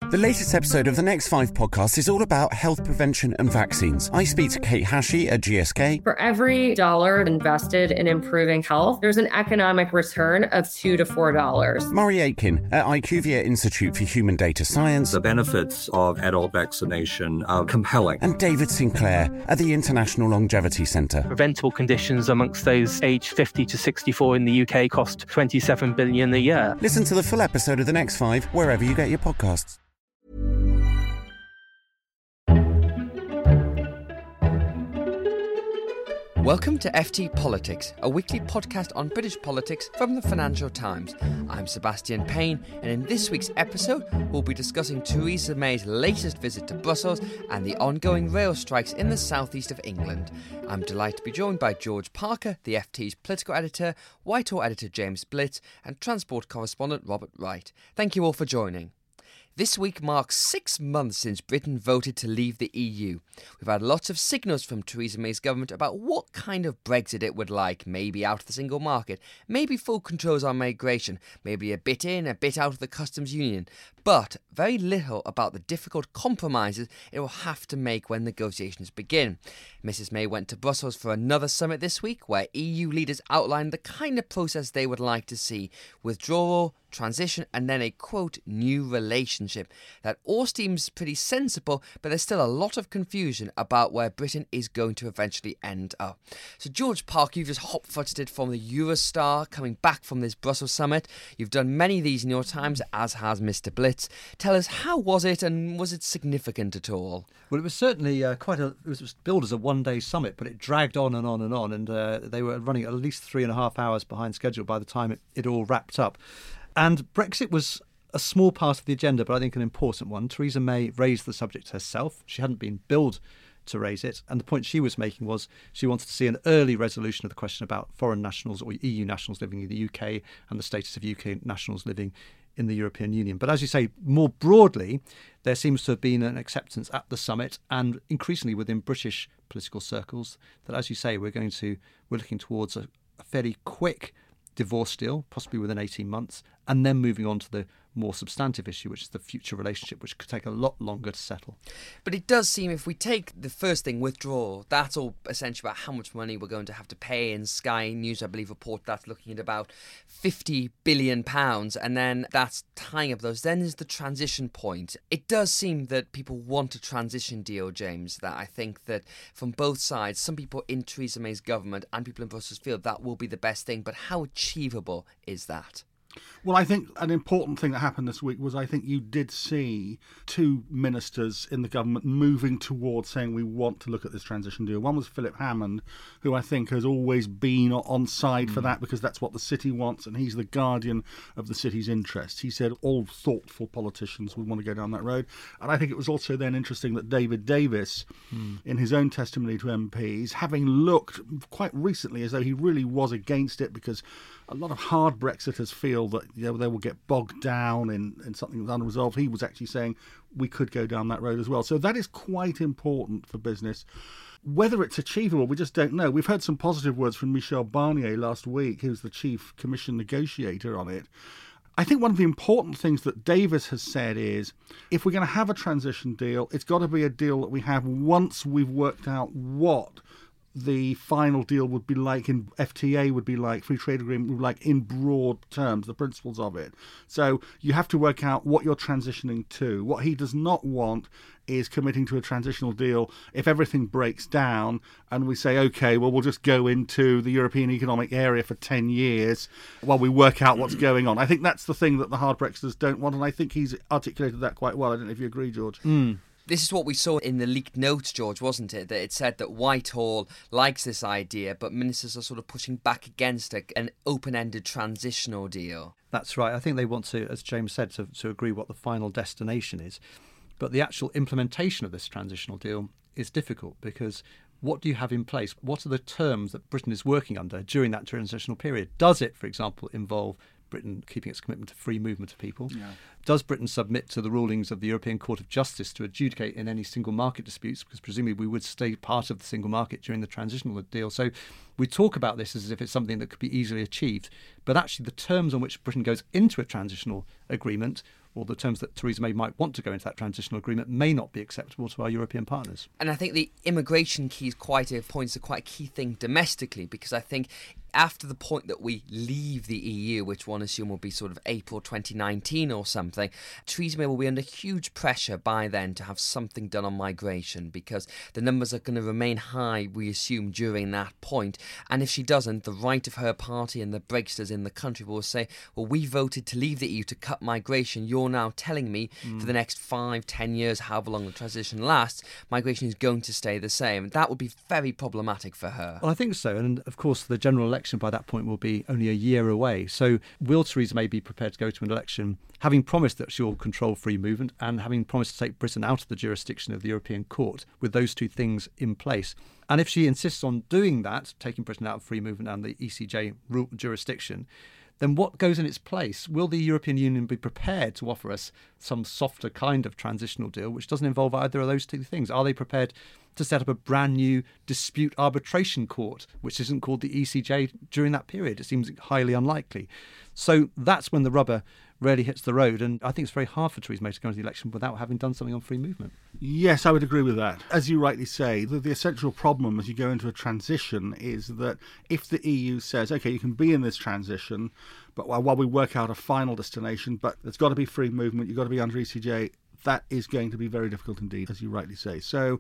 The latest episode of the Next 5 podcast is all about health prevention and vaccines. I speak to Kate Hashey at GSK. For every dollar invested in improving health, there's an economic return of $2 to $4. Murray Aitken at IQVIA Institute for Human Data Science. The benefits of adult vaccination are compelling. And David Sinclair at the International Longevity Centre. Preventable conditions amongst those aged 50 to 64 in the UK cost $27 billion a year. Listen to the full episode of The Next 5 wherever you get your podcasts. Welcome to FT Politics, a weekly podcast on British politics from the Financial Times. I'm Sebastian Payne, and in this week's episode, we'll be discussing Theresa May's latest visit to Brussels and the ongoing rail strikes in the southeast of England. I'm delighted to be joined by George Parker, the FT's political editor, Whitehall editor James Blitz, and transport correspondent Robert Wright. Thank you all for joining. This week marks 6 months since Britain voted to leave the EU. We've had lots of signals from Theresa May's government about what kind of Brexit it would like. Maybe out of the single market, maybe full controls on migration, maybe a bit in, a bit out of the customs union. But very little about the difficult compromises it will have to make when negotiations begin. Mrs May went to Brussels for another summit this week where EU leaders outlined the kind of process they would like to see: withdrawal, transition, and then a, quote, new relationship. That all seems pretty sensible, but there's still a lot of confusion about where Britain is going to eventually end up. So George Parker, you've just hot-footed from the Eurostar, coming back from this Brussels summit. You've done many of these in your times, as has Mr Blitz. Tell us, how was it, and was it significant at all? Well, it was certainly it was billed as a one-day summit, but it dragged on and on and on, and they were running at least 3.5 hours behind schedule by the time it all wrapped up. And Brexit was a small part of the agenda, but I think an important one. Theresa May raised the subject herself. She hadn't been billed to raise it. And the point she was making was she wanted to see an early resolution of the question about foreign nationals or EU nationals living in the UK and the status of UK nationals living in the European Union. But as you say, more broadly, there seems to have been an acceptance at the summit and increasingly within British political circles that, as you say, we're looking towards a fairly quick divorce deal, possibly within 18 months, and then moving on to the more substantive issue, which is the future relationship, which could take a lot longer to settle. But it does seem, if we take the first thing, withdrawal, that's all essentially about how much money we're going to have to pay. And Sky News, I believe, report that's looking at about £50 billion, and then that's tying up those. Then is the transition point. It does seem that people want a transition deal, James, that I think that from both sides, some people in Theresa May's government and people in Brussels feel that will be the best thing, but how achievable is that? Well, I think an important thing that happened this week was I think you did see two ministers in the government moving towards saying we want to look at this transition deal. One was Philip Hammond, who I think has always been on side for that because that's what the city wants, and he's the guardian of the city's interests. He said all thoughtful politicians would want to go down that road. And I think it was also then interesting that David Davis, in his own testimony to MPs, having looked quite recently as though he really was against it because a lot of hard Brexiters feel that they will get bogged down in something that's unresolved. He was actually saying we could go down that road as well. So that is quite important for business. Whether it's achievable, we just don't know. We've heard some positive words from Michel Barnier last week, who's the chief commission negotiator on it. I think one of the important things that Davis has said is if we're going to have a transition deal, it's got to be a deal that we have once we've worked out what the final deal would be like, in FTA would be like, free trade agreement would be like in broad terms, the principles of it. So you have to work out what you're transitioning to. What he does not want is committing to a transitional deal if everything breaks down and we say, OK, well, we'll just go into the European Economic Area for 10 years while we work out what's going on. I think that's the thing that the hard Brexiters don't want, and I think he's articulated that quite well. I don't know if you agree, George. This is what we saw in the leaked notes, George, wasn't it? That it said that Whitehall likes this idea, but ministers are sort of pushing back against an open-ended transitional deal. That's right. I think they want to, as James said, to agree what the final destination is. But the actual implementation of this transitional deal is difficult because what do you have in place? What are the terms that Britain is working under during that transitional period? Does it, for example, involve Britain keeping its commitment to free movement of people? Yeah. Does Britain submit to the rulings of the European Court of Justice to adjudicate in any single market disputes? Because presumably we would stay part of the single market during the transitional deal. So we talk about this as if it's something that could be easily achieved. But actually the terms on which Britain goes into a transitional agreement or the terms that Theresa May might want to go into that transitional agreement may not be acceptable to our European partners. And I think the immigration key is quite a key thing domestically, because I think after the point that we leave the EU, which one assume will be sort of April 2019 or something, Theresa May will be under huge pressure by then to have something done on migration, because the numbers are going to remain high, we assume, during that point. And if she doesn't, the right of her party and the Brexiters in the country will say, well, we voted to leave the EU to cut migration. You're now telling me for the next 5-10 years, however long the transition lasts, migration is going to stay the same. That would be very problematic for her. Well, I think so. And of course, the general election by that point will be only a year away. So will Theresa May be prepared to go to an election having promised that she'll control free movement and having promised to take Britain out of the jurisdiction of the European Court with those two things in place? And if she insists on doing that, taking Britain out of free movement and the ECJ jurisdiction, then what goes in its place? Will the European Union be prepared to offer us some softer kind of transitional deal which doesn't involve either of those two things? Are they prepared to set up a brand new dispute arbitration court, which isn't called the ECJ, during that period? It seems highly unlikely. So that's when the rubber really hits the road. And I think it's very hard for Theresa May to go into the election without having done something on free movement. Yes, I would agree with that. As you rightly say, the essential problem as you go into a transition is that if the EU says, OK, you can be in this transition, but while we work out a final destination, but there's got to be free movement, you've got to be under ECJ, that is going to be very difficult indeed, as you rightly say. So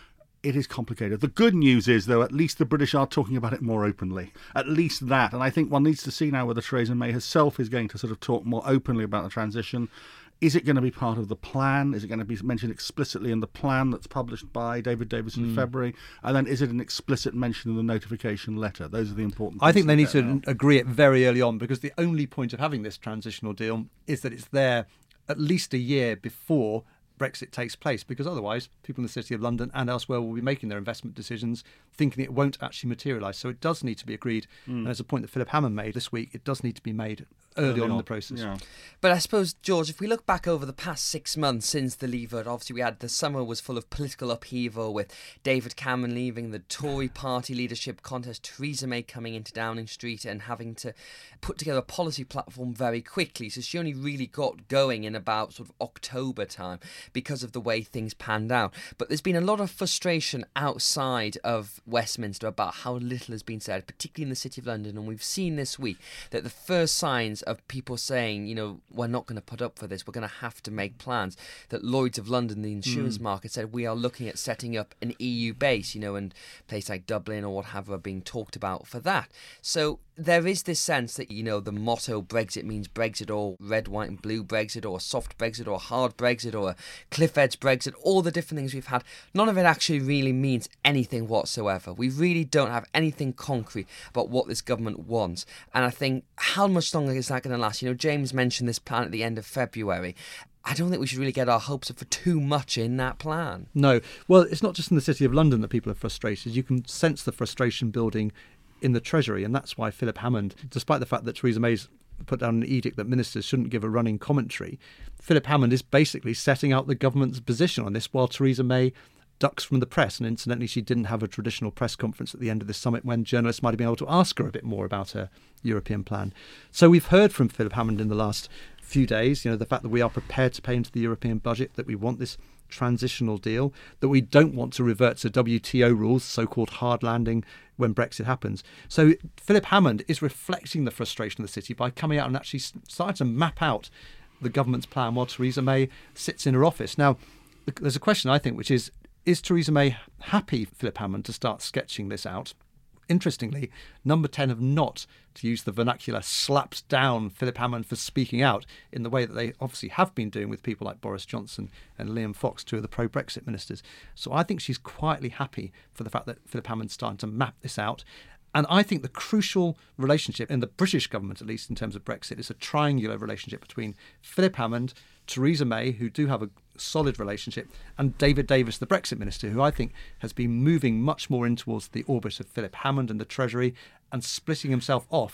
it is complicated. The good news is, though, at least the British are talking about it more openly. At least that. And I think one needs to see now whether Theresa May herself is going to sort of talk more openly about the transition. Is it going to be part of the plan? Is it going to be mentioned explicitly in the plan that's published by David Davis in February? And then is it an explicit mention in the notification letter? Those are the important things. I think they need to agree it very early on, because the only point of having this transitional deal is that it's there at least a year before Brexit takes place, because otherwise people in the City of London and elsewhere will be making their investment decisions thinking it won't actually materialise. So it does need to be agreed. And as a point that Philip Hammond made this week, it does need to be made early on in the process. Yeah. But I suppose, George, if we look back over the past 6 months since the Leave Vote, obviously we had the summer was full of political upheaval with David Cameron leaving the Tory party leadership contest, Theresa May coming into Downing Street and having to put together a policy platform very quickly. So she only really got going in about sort of October time because of the way things panned out. But there's been a lot of frustration outside of Westminster about how little has been said, particularly in the City of London. And we've seen this week that the first signs of people saying, you know, we're not going to put up for this, we're going to have to make plans, that Lloyd's of London, the insurance market, said we are looking at setting up an EU base, you know, and places like Dublin or what have you are being talked about for that. So there is this sense that, you know, the motto Brexit means Brexit, or red, white and blue Brexit, or soft Brexit, or hard Brexit, or a cliff edge Brexit, all the different things we've had, none of it actually really means anything whatsoever. We really don't have anything concrete about what this government wants. And I think, how much longer is that going to last? You know, James mentioned this plan at the end of February. I don't think we should really get our hopes up for too much in that plan. No. Well, it's not just in the City of London that people are frustrated. You can sense the frustration building in the Treasury, and that's why Philip Hammond, despite the fact that Theresa May's put down an edict that ministers shouldn't give a running commentary, Philip Hammond is basically setting out the government's position on this while Theresa May ducks from the press. And incidentally, she didn't have a traditional press conference at the end of this summit when journalists might have been able to ask her a bit more about her European plan. So we've heard from Philip Hammond in the last few days, you know, the fact that we are prepared to pay into the European budget, that we want this transitional deal, that we don't want to revert to WTO rules, so-called hard landing, when Brexit happens. So Philip Hammond is reflecting the frustration of the city by coming out and actually starting to map out the government's plan while Theresa May sits in her office. Now, there's a question, I think, which is Theresa May happy, Philip Hammond, to start sketching this out? Interestingly, Number 10 have not, to use the vernacular, slapped down Philip Hammond for speaking out in the way that they obviously have been doing with people like Boris Johnson and Liam Fox, two of the pro-Brexit ministers. So I think she's quietly happy for the fact that Philip Hammond's starting to map this out. And I think the crucial relationship in the British government, at least in terms of Brexit, is a triangular relationship between Philip Hammond, Theresa May, who do have a solid relationship, and David Davis, the Brexit minister, who I think has been moving much more in towards the orbit of Philip Hammond and the Treasury and splitting himself off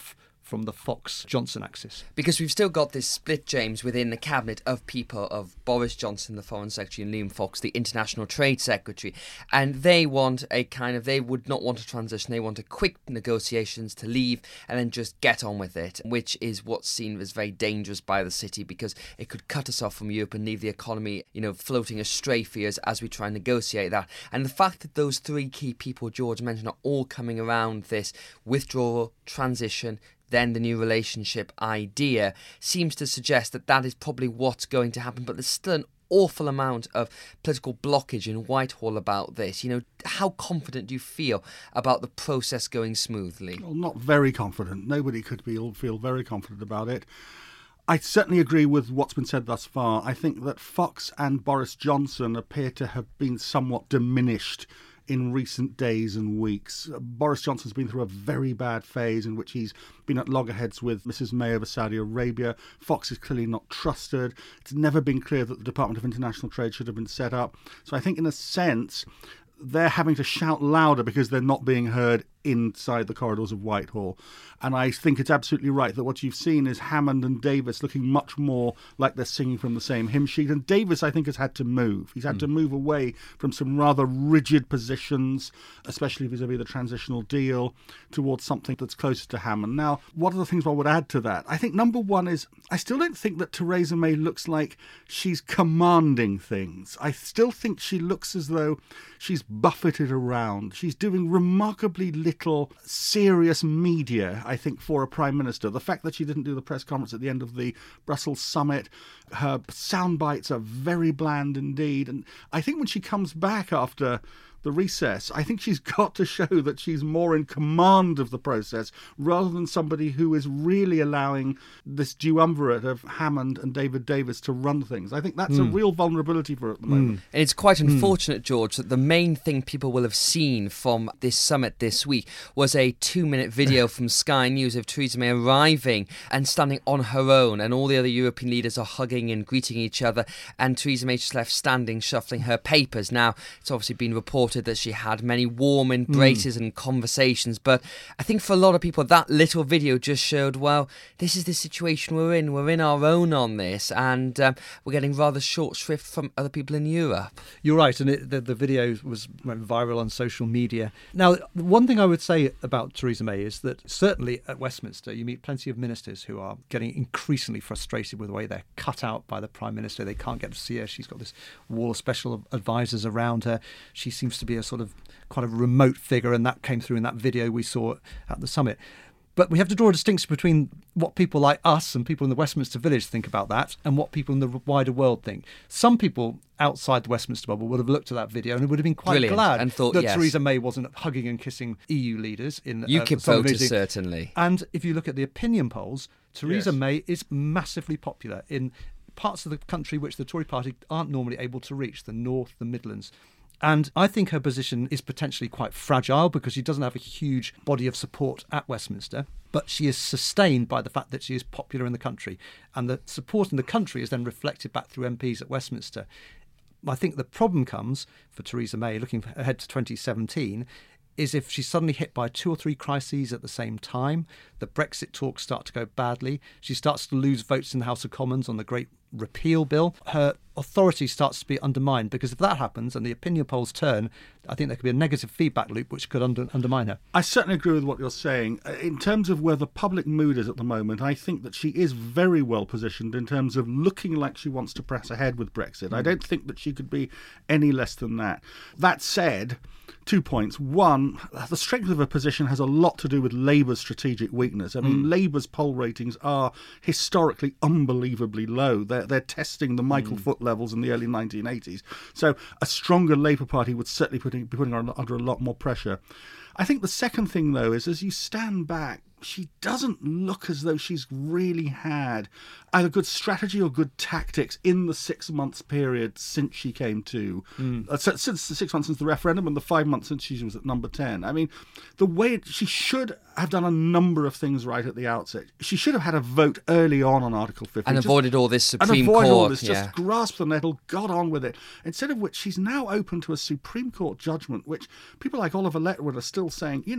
from the Fox-Johnson axis. Because we've still got this split, James, within the cabinet of people of Boris Johnson, the Foreign Secretary, and Liam Fox, the International Trade Secretary. And they want they would not want a transition. They want a quick negotiations to leave and then just get on with it, which is what's seen as very dangerous by the city because it could cut us off from Europe and leave the economy, floating astray for years as we try and negotiate that. And the fact that those three key people George mentioned are all coming around this withdrawal, transition, then the new relationship idea seems to suggest that that is probably what's going to happen. But there's still an awful amount of political blockage in Whitehall about this. How confident do you feel about the process going smoothly? Well, not very confident. Nobody could feel very confident about it. I certainly agree with what's been said thus far. I think that Fox and Boris Johnson appear to have been somewhat diminished in recent days and weeks. Boris Johnson's been through a very bad phase in which he's been at loggerheads with Mrs May over Saudi Arabia. Fox is clearly not trusted. It's never been clear that the Department of International Trade should have been set up. So I think in a sense they're having to shout louder because they're not being heard inside the corridors of Whitehall. And I think it's absolutely right that what you've seen is Hammond and Davis looking much more like they're singing from the same hymn sheet. And Davis, I think, has had to move. He's had to move away from some rather rigid positions, especially vis-a-vis the transitional deal, towards something that's closer to Hammond. Now, what are the things I would add to that? I think number one is I still don't think that Theresa May looks like she's commanding things. I still think she looks as though she's buffeted around. She's doing remarkably little serious media, I think, for a Prime Minister. The fact that she didn't do the press conference at the end of the Brussels summit, her sound bites are very bland indeed. And I think when she comes back after the recess, I think she's got to show that she's more in command of the process rather than somebody who is really allowing this duumvirate of Hammond and David Davis to run things. I think that's a real vulnerability for her at the moment. And it's quite unfortunate, George, that the main thing people will have seen from this summit this week was a 2-minute video from Sky News of Theresa May arriving and standing on her own, and all the other European leaders are hugging and greeting each other, and Theresa May just left standing, shuffling her papers. Now, it's obviously been reported that she had many warm embraces and conversations, but I think for a lot of people that little video just showed, well, this is the situation we're in our own on this, and we're getting rather short shrift from other people in Europe. You're right, and the video went viral on social media. Now, one thing I would say about Theresa May is that certainly at Westminster you meet plenty of ministers who are getting increasingly frustrated with the way they're cut out by the Prime Minister. They can't get to see her. She's got this wall of special advisors around her. She seems to be a sort of quite a remote figure, and that came through in that video we saw at the summit. But we have to draw a distinction between what people like us and people in the Westminster Village think about that and what people in the wider world think. Some people outside the Westminster bubble would have looked at that video and would have been quite glad and thought, that yes, Theresa May wasn't hugging and kissing EU leaders in UKIP voters, certainly. And if you look at the opinion polls, Theresa May is massively popular in parts of the country which the Tory party aren't normally able to reach, the North, the Midlands. And I think her position is potentially quite fragile because she doesn't have a huge body of support at Westminster, but she is sustained by the fact that she is popular in the country. And the support in the country is then reflected back through MPs at Westminster. I think the problem comes for Theresa May, looking ahead to 2017, is if she's suddenly hit by 2 or 3 crises at the same time, the Brexit talks start to go badly, she starts to lose votes in the House of Commons on the Great Repeal Bill, her authority starts to be undermined, because if that happens and the opinion polls turn, I think there could be a negative feedback loop which could undermine her. I certainly agree with what you're saying. In terms of where the public mood is at the moment, I think that she is very well positioned in terms of looking like she wants to press ahead with Brexit. I don't think that she could be any less than that. That said, 2 points. One, the strength of her position has a lot to do with Labour's strategic weakness. I mean, Labour's poll ratings are historically unbelievably low. They're testing the Michael Foot levels in the early 1980s. So a stronger Labour Party would certainly be putting her under a lot more pressure. I think the second thing, though, is as you stand back, she doesn't look as though she's really had either good strategy or good tactics in the 6 months period since she came to. Since the 6 months since the referendum and the 5 months since she was at number 10. I mean, the way she should have done a number of things right at the outset. She should have had a vote early on Article 50. And avoided all this Supreme Court. And avoided all this, yeah. Just grasped the nettle, got on with it. Instead of which, she's now open to a Supreme Court judgment, which people like Oliver Letwood are still saying,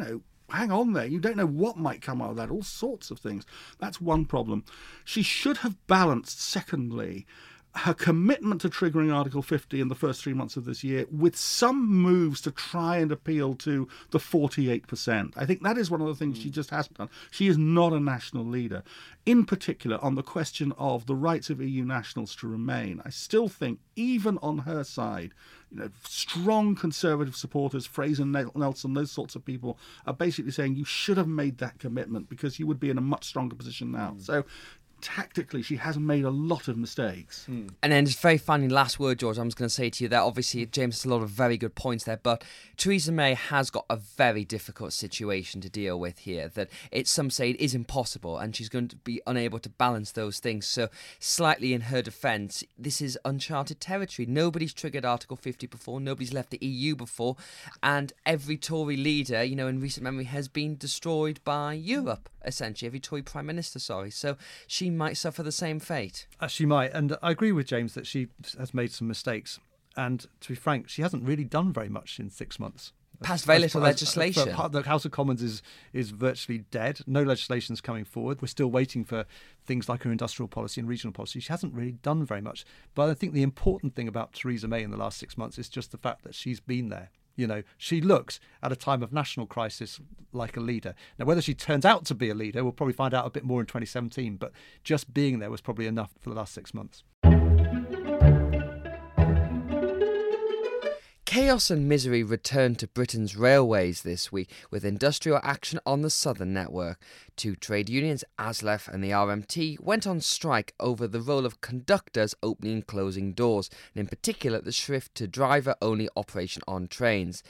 hang on there. You don't know what might come out of that, all sorts of things. That's one problem. She should have balanced, secondly, her commitment to triggering Article 50 in the first 3 months of this year with some moves to try and appeal to the 48%. I think that is one of the things she just hasn't done. She is not a national leader. In particular, on the question of the rights of EU nationals to remain, I still think, even on her side, strong Conservative supporters, Fraser Nelson, those sorts of people, are basically saying you should have made that commitment because you would be in a much stronger position now. So tactically, she has made a lot of mistakes. And then just very finally, last word, George, I'm just going to say to you that obviously James has a lot of very good points there, but Theresa May has got a very difficult situation to deal with here, that some say it is impossible and she's going to be unable to balance those things. So slightly in her defence, this is uncharted territory. Nobody's triggered Article 50 before, nobody's left the EU before, and every Tory leader, in recent memory has been destroyed by Europe, essentially, every Tory Prime Minister, So she might suffer the same fate. She might, and I agree with James that she has made some mistakes. And to be frank, she hasn't really done very much in 6 months. Passed very little legislation. The House of Commons is virtually dead. No legislation's coming forward. We're still waiting for things like her industrial policy and regional policy. She hasn't really done very much. But I think the important thing about Theresa May in the last 6 months is just the fact that she's been there. She looks at a time of national crisis like a leader. Now, whether she turns out to be a leader, we'll probably find out a bit more in 2017, but just being there was probably enough for the last 6 months. Chaos and misery returned to Britain's railways this week with industrial action on the Southern network. Two trade unions, ASLEF and the RMT, went on strike over the role of conductors opening and closing doors, and in particular the shift to driver-only operation on trains.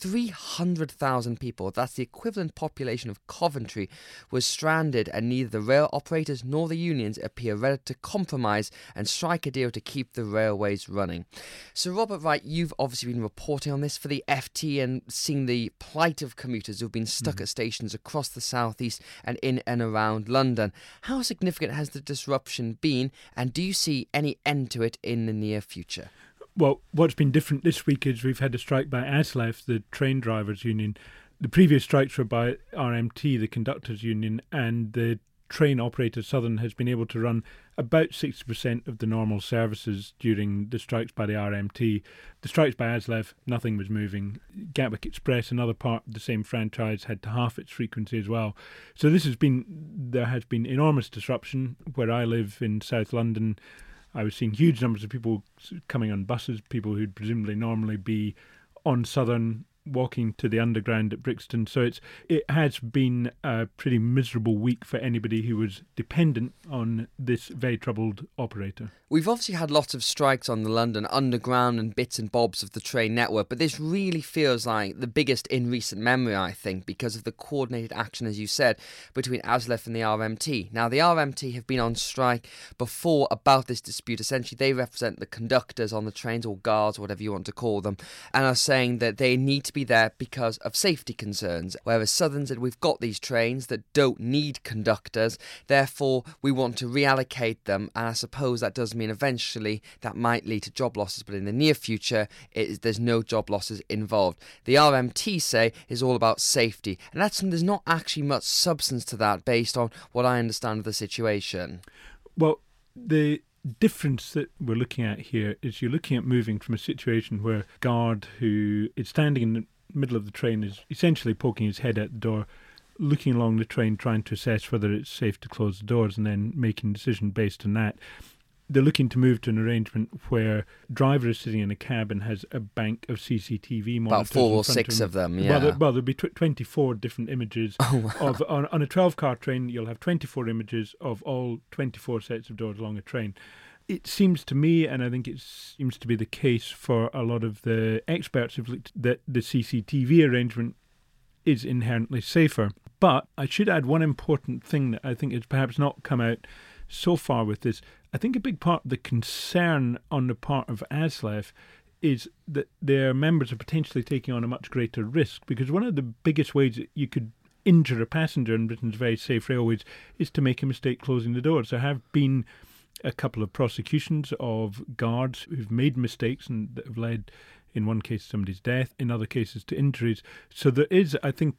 300,000 people, that's the equivalent population of Coventry, was stranded, and neither the rail operators nor the unions appear ready to compromise and strike a deal to keep the railways running. So Robert Wright, you've obviously been reporting on this for the FT and seeing the plight of commuters who've been stuck at stations across the southeast and in and around London. How significant has the disruption been, and do you see any end to it in the near future? Well, what's been different this week is we've had a strike by ASLEF, the train drivers union. The previous strikes were by RMT, the conductors union, and the train operator Southern has been able to run about 60% of the normal services during the strikes by the RMT. The strikes by ASLEF, nothing was moving. Gatwick Express, another part of the same franchise, had to half its frequency as well. So there has been enormous disruption. Where I live in South London, I was seeing huge numbers of people coming on buses, people who'd presumably normally be on Southern, walking to the underground at Brixton. So it has been a pretty miserable week for anybody who was dependent on this very troubled operator. We've obviously had lots of strikes on the London Underground and bits and bobs of the train network, but this really feels like the biggest in recent memory, I think, because of the coordinated action, as you said, between ASLEF and the RMT. Now, the RMT have been on strike before about this dispute. Essentially, they represent the conductors on the trains, or guards, or whatever you want to call them, and are saying that they need to be there because of safety concerns, whereas Southern said we've got these trains that don't need conductors, therefore we want to reallocate them, and I suppose that does mean eventually that might lead to job losses, but in the near future there's no job losses involved. The RMT say is all about safety, and there's not actually much substance to that based on what I understand of the situation. Well, the difference that we're looking at here is you're looking at moving from a situation where a guard who is standing in the middle of the train is essentially poking his head out the door, looking along the train, trying to assess whether it's safe to close the doors and then making a decision based on that. They're looking to move to an arrangement where driver is sitting in a cab and has a bank of CCTV monitors. About 4 or 6 of them, yeah. Well, there'll be 24 different images. On a 12-car train, you'll have 24 images of all 24 sets of doors along a train. It seems to me, and I think it seems to be the case for a lot of the experts who've looked, that the CCTV arrangement is inherently safer. But I should add one important thing that I think has perhaps not come out so far with this. I think a big part of the concern on the part of ASLEF is that their members are potentially taking on a much greater risk, because one of the biggest ways that you could injure a passenger in Britain's very safe railways is to make a mistake closing the doors. There have been a couple of prosecutions of guards who've made mistakes and that have led, in one case, to somebody's death, in other cases to injuries. So there is, I think,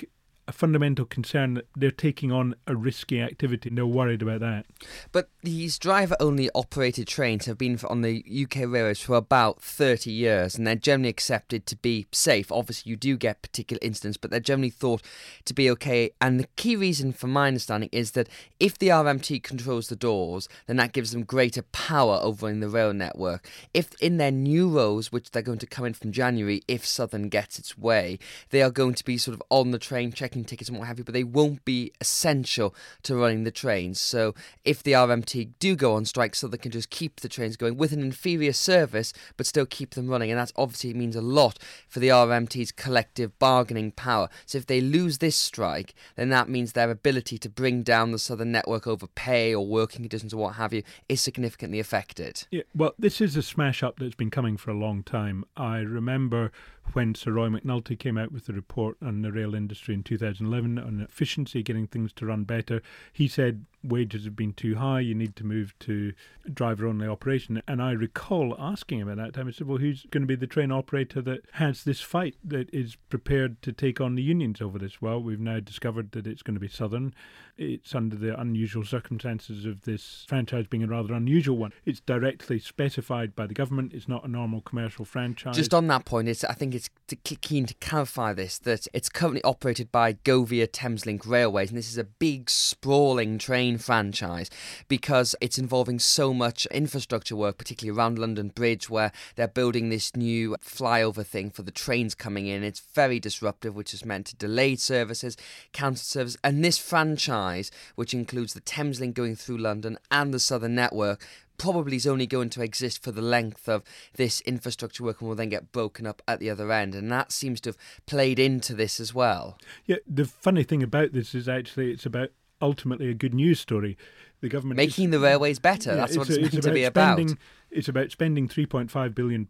a fundamental concern that they're taking on a risky activity. They're worried about that. But these driver-only operated trains have been on the UK railways for about 30 years, and they're generally accepted to be safe. Obviously, you do get particular incidents, but they're generally thought to be okay. And the key reason, from my understanding, is that if the RMT controls the doors, then that gives them greater power over in the rail network. If in their new rows, which they're going to come in from January, if Southern gets its way, they are going to be sort of on the train, checking tickets and what have you, but they won't be essential to running the trains. So if the RMT do go on strike, Southern can just keep the trains going with an inferior service, but still keep them running. And that obviously means a lot for the RMT's collective bargaining power. So if they lose this strike, then that means their ability to bring down the Southern network over pay or working conditions or what have you is significantly affected. Yeah, well, this is a smash-up that's been coming for a long time. I remember when Sir Roy McNulty came out with the report on the rail industry in 2011 on efficiency, getting things to run better. He said wages have been too high, you need to move to driver-only operation. And I recall asking him at that time, I said, well, who's going to be the train operator that has this fight, that is prepared to take on the unions over this? Well, we've now discovered that it's going to be Southern. It's under the unusual circumstances of this franchise being a rather unusual one. It's directly specified by the government. It's not a normal commercial franchise. Just on that point, I think it's keen to clarify this, that it's currently operated by Govia Thameslink Railways, and this is a big, sprawling train franchise because it's involving so much infrastructure work, particularly around London Bridge, where they're building this new flyover thing for the trains coming in. It's very disruptive, which has meant to delayed services, cancelled services, and this franchise, which includes the Thameslink going through London and the Southern network, probably is only going to exist for the length of this infrastructure work and will then get broken up at the other end. And that seems to have played into this as well. Yeah, the funny thing about this is actually it's about ultimately a good news story. The government making the railways better. That's what it's meant to be about. It's about spending £3.5 billion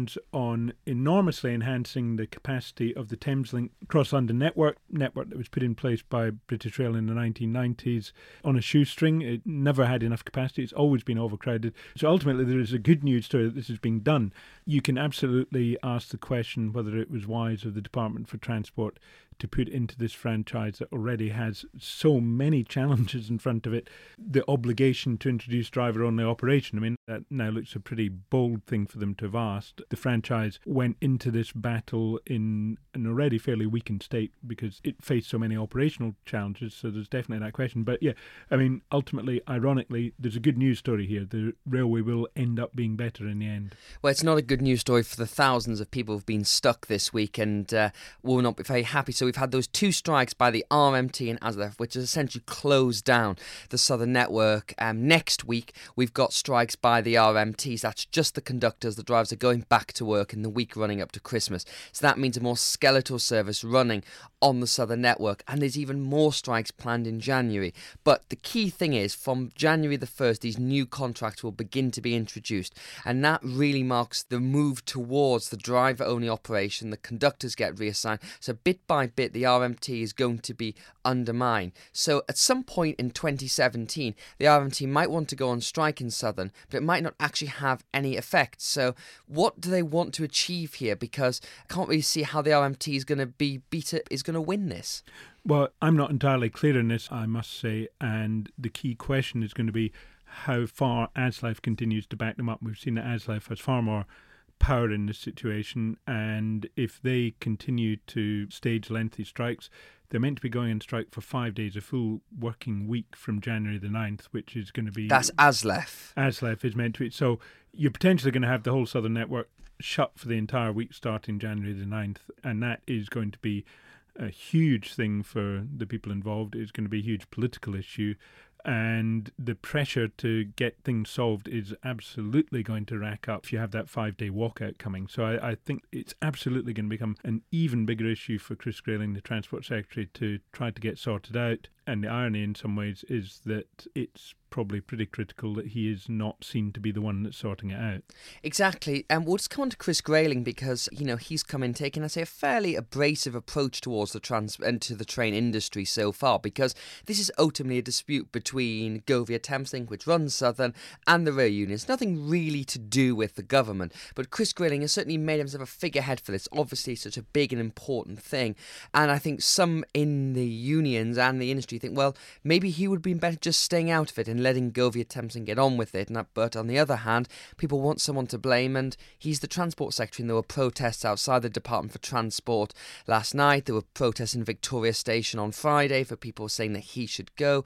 on enormously enhancing the capacity of the Thameslink Cross-London network that was put in place by British Rail in the 1990s on a shoestring. It never had enough capacity. It's always been overcrowded. So ultimately there is a good news story that this is being done. You can absolutely ask the question whether it was wise of the Department for Transport to put into this franchise that already has so many challenges in front of it, the obligation to introduce driver-only operation. I mean, that now looks a pretty bold thing for them to have asked. The franchise went into this battle in an already fairly weakened state because it faced so many operational challenges, so there's definitely that question. But yeah, I mean, ultimately, ironically, there's a good news story here. The railway will end up being better in the end. Well, it's not a good news story for the thousands of people who've been stuck this week and will not be very happy. So we've had those two strikes by the RMT and ASLEF, which has essentially closed down the Southern network. Next week, we've got strikes by the RMTs. That's just the conductors. The drivers are going back to work in the week running up to Christmas. So that means a more skeletal service running on the Southern network. And there's even more strikes planned in January. But the key thing is, from January the 1st, these new contracts will begin to be introduced. And that really marks the move towards the driver-only operation. The conductors get reassigned. So bit by bit, the RMT is going to be undermined. So at some point in 2017, the RMT might want to go on strike in Southern, but it might not actually have any effect. So what do they want to achieve here? Because I can't really see how the RMT is going to win this. Well, I'm not entirely clear on this, I must say, and the key question is going to be how far ASLEF continues to back them up. We've seen that ASLEF has far more power in this situation, and if they continue to stage lengthy strikes, they're meant to be going on strike for 5 days, a full working week from January the 9th, which is going to be... That's ASLEF. ASLEF is meant to be. So you're potentially going to have the whole Southern network shut for the entire week starting January the 9th, and that is going to be a huge thing for the people involved. It's going to be a huge political issue, and the pressure to get things solved is absolutely going to rack up if you have that 5-day walkout coming. So I think it's absolutely going to become an even bigger issue for Chris Grayling, the Transport Secretary, to try to get sorted out. And the irony in some ways is that it's probably pretty critical that he is not seen to be the one that's sorting it out. Exactly. And we'll just come on to Chris Grayling because, he's come in taking, I say, a fairly abrasive approach towards the train industry so far, because this is ultimately a dispute between Govia Thameslink, which runs Southern, and the rail unions. Nothing really to do with the government. But Chris Grayling has certainly made himself a figurehead for this. Obviously, such a big and important thing. And I think some in the unions and the industry think, well, maybe he would be better just staying out of it and letting Govia Thameslink get on with it. But on the other hand, people want someone to blame, and he's the Transport Secretary, and there were protests outside the Department for Transport last night. There were protests in Victoria Station on Friday for people saying that he should go.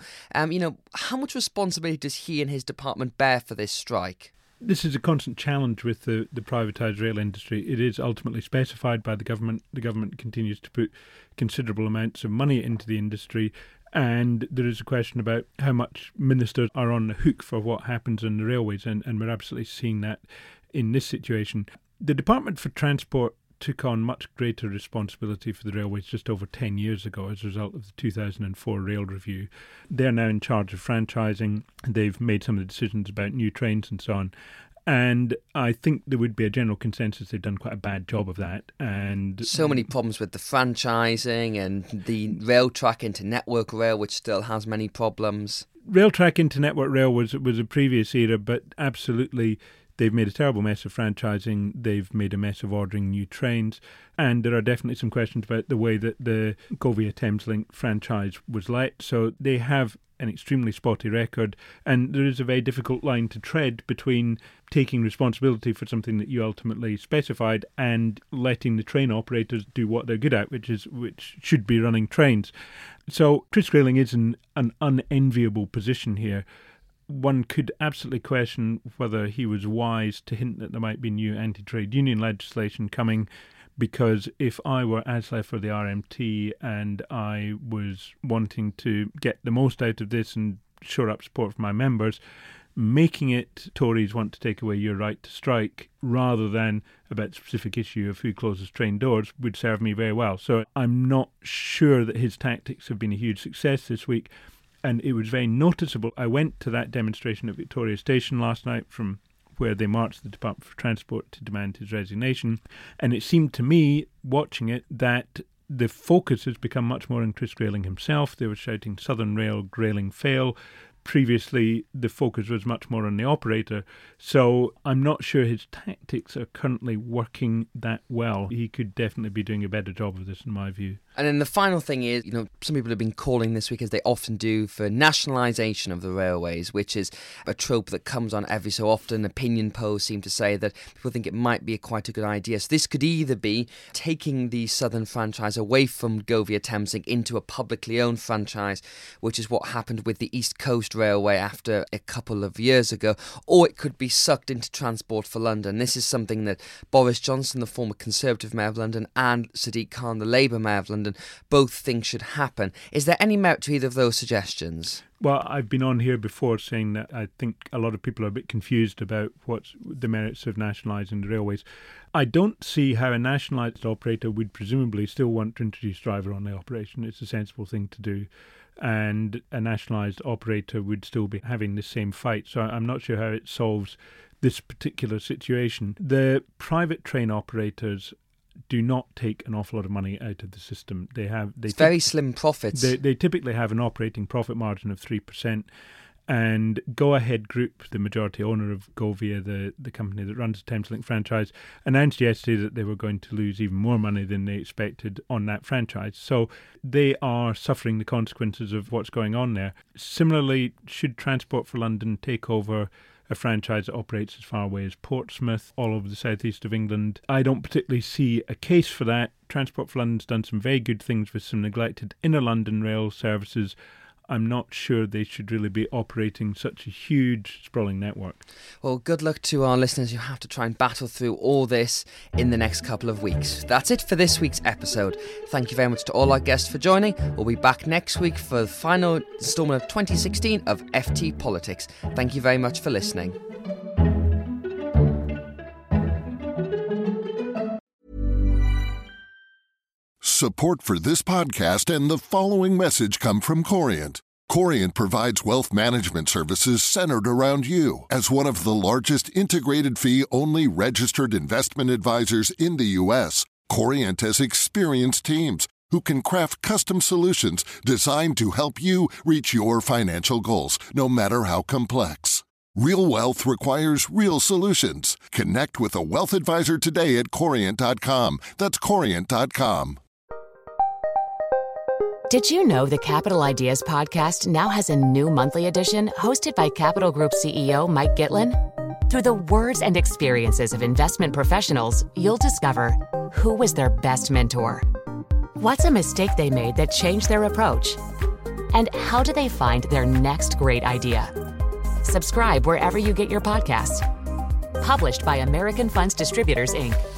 How much responsibility does he and his department bear for this strike? This is a constant challenge with the privatised rail industry. It is ultimately specified by the government. The government continues to put considerable amounts of money into the industry, and there is a question about how much ministers are on the hook for what happens in the railways, and we're absolutely seeing that in this situation. The Department for Transport took on much greater responsibility for the railways just over 10 years ago as a result of the 2004 rail review. They're now in charge of franchising. They've made some of the decisions about new trains and so on. And I think there would be a general consensus they've done quite a bad job of that. And so many problems with the franchising and the rail track into Network Rail, which still has many problems. Rail track into Network Rail was a previous era, but absolutely they've made a terrible mess of franchising. They've made a mess of ordering new trains. And there are definitely some questions about the way that the Govia Thameslink franchise was let. So they have an extremely spotty record, and there is a very difficult line to tread between taking responsibility for something that you ultimately specified and letting the train operators do what they're good at, which should be running trains. So Chris Grayling is in an unenviable position here. One could absolutely question whether he was wise to hint that there might be new anti-trade union legislation coming, because if I were ASLEF for the RMT and I was wanting to get the most out of this and shore up support for my members, making it Tories want to take away your right to strike rather than about the specific issue of who closes train doors would serve me very well. So I'm not sure that his tactics have been a huge success this week, and it was very noticeable. I went to that demonstration at Victoria Station last night from where they marched the Department for Transport to demand his resignation. And it seemed to me, watching it, that the focus has become much more on Chris Grayling himself. They were shouting Southern Rail, Grayling fail. Previously, the focus was much more on the operator. So I'm not sure his tactics are currently working that well. He could definitely be doing a better job of this, in my view. And then the final thing is, some people have been calling this week, as they often do, for nationalisation of the railways, which is a trope that comes on every so often. Opinion polls seem to say that people think it might be quite a good idea. So this could either be taking the Southern franchise away from Govia Thameslink into a publicly owned franchise, which is what happened with the East Coast Railway after a couple of years ago, or it could be sucked into Transport for London. This is something that Boris Johnson, the former Conservative Mayor of London, and Sadiq Khan, the Labour Mayor of London, both think should happen. Is there any merit to either of those suggestions? Well, I've been on here before saying that I think a lot of people are a bit confused about what's the merits of nationalising the railways. I don't see how a nationalised operator would presumably still want to introduce driver-only operation. It's a sensible thing to do. And a nationalised operator would still be having the same fight. So I'm not sure how it solves this particular situation. The private train operators do not take an awful lot of money out of the system. It's very slim profits. They typically have an operating profit margin of 3%. And Go Ahead Group, the majority owner of Govia, the company that runs the Thameslink franchise, announced yesterday that they were going to lose even more money than they expected on that franchise. So they are suffering the consequences of what's going on there. Similarly, should Transport for London take over a franchise that operates as far away as Portsmouth, all over the southeast of England? I don't particularly see a case for that. Transport for London's done some very good things with some neglected inner London rail services. I'm not sure they should really be operating such a huge, sprawling network. Well, good luck to our listeners who have to try and battle through all this in the next couple of weeks. That's it for this week's episode. Thank you very much to all our guests for joining. We'll be back next week for the final instalment of 2016 of FT Politics. Thank you very much for listening. Support for this podcast and the following message come from Corient. Corient provides wealth management services centered around you. As one of the largest integrated fee-only registered investment advisors in the U.S., Corient has experienced teams who can craft custom solutions designed to help you reach your financial goals, no matter how complex. Real wealth requires real solutions. Connect with a wealth advisor today at Corient.com. That's Corient.com. Did you know the Capital Ideas podcast now has a new monthly edition hosted by Capital Group CEO Mike Gitlin? Through the words and experiences of investment professionals, you'll discover who was their best mentor, what's a mistake they made that changed their approach, and how do they find their next great idea. Subscribe wherever you get your podcasts. Published by American Funds Distributors, Inc.